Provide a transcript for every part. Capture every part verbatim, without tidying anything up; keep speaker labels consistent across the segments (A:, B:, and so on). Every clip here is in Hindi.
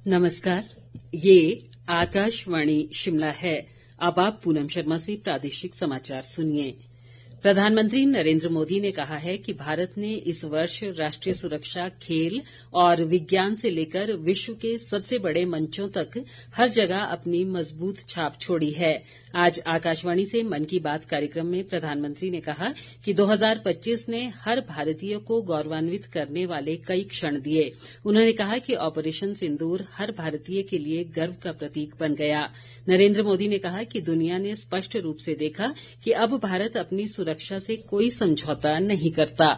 A: नमस्कार, ये आकाशवाणी शिमला है। अब आप पूनम शर्मा से प्रादेशिक समाचार सुनिए। प्रधानमंत्री नरेंद्र मोदी ने कहा है कि भारत ने इस वर्ष राष्ट्रीय सुरक्षा, खेल और विज्ञान से लेकर विश्व के सबसे बड़े मंचों तक हर जगह अपनी मजबूत छाप छोड़ी है। आज आकाशवाणी से मन की बात कार्यक्रम में प्रधानमंत्री ने कहा कि दो हज़ार पच्चीस ने हर भारतीय को गौरवान्वित करने वाले कई क्षण दिए। उन्होंने कहा कि ऑपरेशन सिंदूर हर भारतीय के लिए गर्व का प्रतीक बन गया। नरेंद्र मोदी ने कहा कि दुनिया ने स्पष्ट रूप से देखा कि अब भारत अपनी सुरक्षा से कोई समझौता नहीं करता।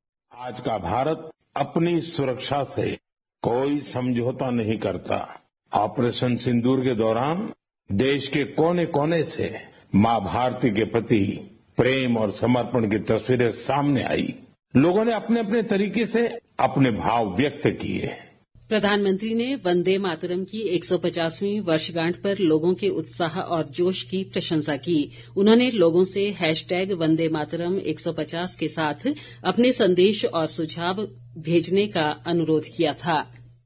B: आज का भारत अपनी सुरक्षा से कोई समझौता नहीं करता। ऑपरेशन सिंदूर के दौरान देश के कोने कोने से मां भारती के प्रति प्रेम और समर्पण की तस्वीरें सामने आई। लोगों ने अपने अपने तरीके से अपने भाव व्यक्त किए।
A: प्रधानमंत्री ने वंदे मातरम की एक सौ पचासवीं वर्षगांठ पर लोगों के उत्साह और जोश की प्रशंसा की। उन्होंने लोगों से हैशटैग वंदे मातरम एक सौ पचास के साथ अपने संदेश और सुझाव भेजने का अनुरोध किया था।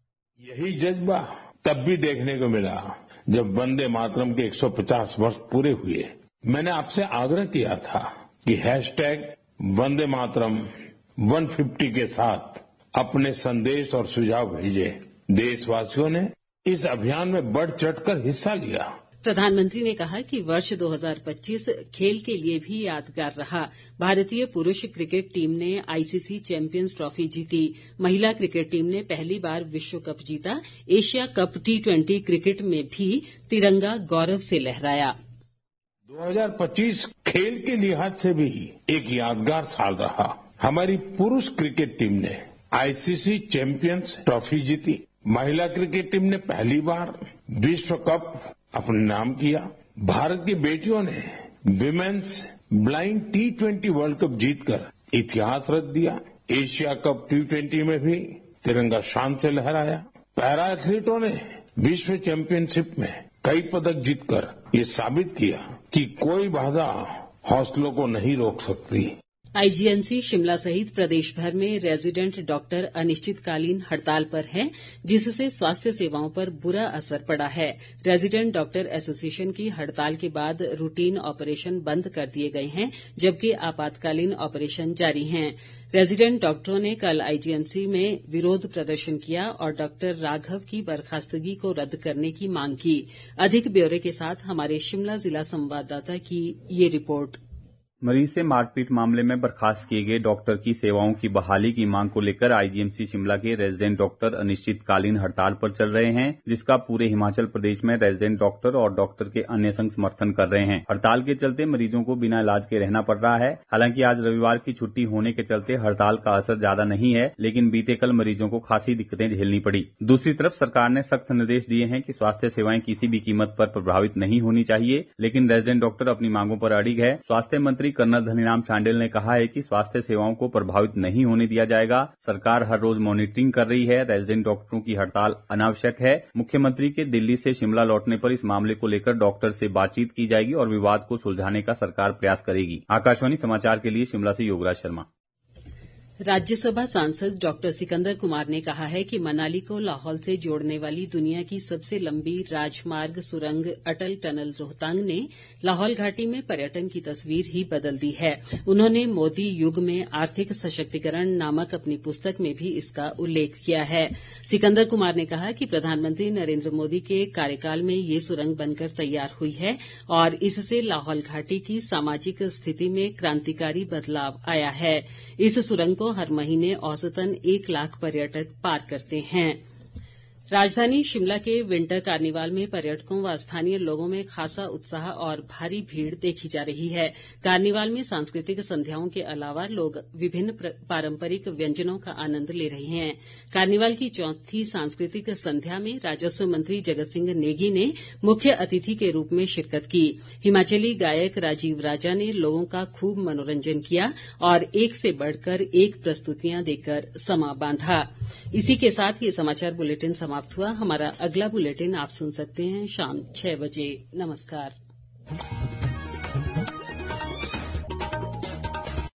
B: यही जज्बा तब भी देखने को मिला जब वंदे मातरम के एक सौ पचास वर्ष पूरे हुए। मैंने आपसे आग्रह किया था कि हैशटैग वंदे मातरम एक सौ पचास के साथ अपने संदेश और सुझाव भेजे। देशवासियों ने इस अभियान में बढ़ चढ़कर हिस्सा लिया।
A: प्रधानमंत्री ने कहा कि वर्ष दो हज़ार पच्चीस खेल के लिए भी यादगार रहा। भारतीय पुरुष क्रिकेट टीम ने आईसीसी चैंपियंस ट्रॉफी जीती। महिला क्रिकेट टीम ने पहली बार विश्व कप जीता। Asia cup T twenty cricket में भी तिरंगा गौरव से लहराया।
B: दो हज़ार पच्चीस खेल के लिहाज से भी एक यादगार साल रहा। हमारी पुरुष क्रिकेट टीम ने आईसीसी चैंपियंस ट्रॉफी जीती। महिला क्रिकेट टीम ने पहली बार विश्व कप अपने नाम किया। भारत की बेटियों ने women's blind T twenty world cup जीतकर इतिहास रच दिया। एशिया कप टी ट्वेंटी में भी तिरंगा शान से लहराया। पैरा एथलीटों ने विश्व चैंपियनशिप में कई पदक जीतकर ये साबित किया कि कोई बाधा हौसलों को नहीं रोक सकती।
A: आईजीएमसी शिमला सहित प्रदेश भर में रेजिडेंट डॉक्टर अनिश्चितकालीन हड़ताल पर हैं, जिससे स्वास्थ्य सेवाओं पर बुरा असर पड़ा है। रेजिडेंट डॉक्टर एसोसिएशन की हड़ताल के बाद रूटीन ऑपरेशन बंद कर दिए गए हैं, जबकि आपातकालीन ऑपरेशन जारी हैं। रेजिडेंट डॉक्टरों ने कल आईजीएमसी में विरोध प्रदर्शन किया और डॉक्टर राघव की बर्खास्तगी को रद्द करने की मांग की। अधिक ब्यौरे के साथ हमारे शिमला जिला संवाददाता की ये रिपोर्ट।
C: मरीज से मारपीट मामले में बर्खास्त किए गए डॉक्टर की सेवाओं की बहाली की मांग को लेकर आईजीएमसी शिमला के रेजिडेंट डॉक्टर अनिश्चितकालीन हड़ताल पर चल रहे हैं, जिसका पूरे हिमाचल प्रदेश में रेजिडेंट डॉक्टर और डॉक्टर के अन्य संघ समर्थन कर रहे हैं। हड़ताल के चलते मरीजों को बिना इलाज के रहना पड़ रहा है। हालांकि आज रविवार की छुट्टी होने के चलते हड़ताल का असर ज्यादा नहीं है, लेकिन बीते कल मरीजों को खासी दिक्कतें झेलनी पड़ी। दूसरी तरफ सरकार ने सख्त निर्देश दिए हैं कि स्वास्थ्य सेवाएं किसी भी कीमत पर प्रभावित नहीं होनी चाहिए, लेकिन रेजिडेंट डॉक्टर अपनी मांगों पर अड़िग है। स्वास्थ्य मंत्री कर्नल धनीराम शांडिल ने कहा है कि स्वास्थ्य सेवाओं को प्रभावित नहीं होने दिया जाएगा। सरकार हर रोज मॉनिटरिंग कर रही है। रेजिडेंट डॉक्टरों की हड़ताल अनावश्यक है। मुख्यमंत्री के दिल्ली से शिमला लौटने पर इस मामले को लेकर डॉक्टर से बातचीत की जाएगी और विवाद को सुलझाने का सरकार प्रयास करेगी। आकाशवाणी समाचार के लिए शिमला से योगराज शर्मा।
A: राज्यसभा सांसद डॉक्टर सिकंदर कुमार ने कहा है कि मनाली को लाहौल से जोड़ने वाली दुनिया की सबसे लंबी राजमार्ग सुरंग अटल टनल रोहतांग ने लाहौल घाटी में पर्यटन की तस्वीर ही बदल दी है। उन्होंने मोदी युग में आर्थिक सशक्तिकरण नामक अपनी पुस्तक में भी इसका उल्लेख किया है। सिकंदर कुमार ने कहा कि प्रधानमंत्री नरेंद्र मोदी के कार्यकाल में ये सुरंग बनकर तैयार हुई है और इससे लाहौल घाटी की सामाजिक स्थिति में क्रांतिकारी बदलाव आया है। इस सुरंग को हर महीने औसतन एक लाख पर्यटक पार करते हैं। राजधानी शिमला के विंटर कार्निवाल में पर्यटकों व स्थानीय लोगों में खासा उत्साह और भारी भीड़ देखी जा रही है। कार्निवाल में सांस्कृतिक संध्याओं के अलावा लोग विभिन्न पारंपरिक व्यंजनों का आनंद ले रहे हैं। कार्निवाल की चौथी सांस्कृतिक संध्या में राजस्व मंत्री जगत सिंह नेगी ने मुख्य अतिथि के रूप में शिरकत की। हिमाचली गायक राजीव राजा ने लोगों का खूब मनोरंजन किया और एक से बढ़कर एक प्रस्तुतियां देकर समा बांधा। इसी के साथ ये समाचार बुलेटिन समाप्त हुआ। हमारा अगला बुलेटिन आप सुन सकते हैं शाम छह बजे। नमस्कार।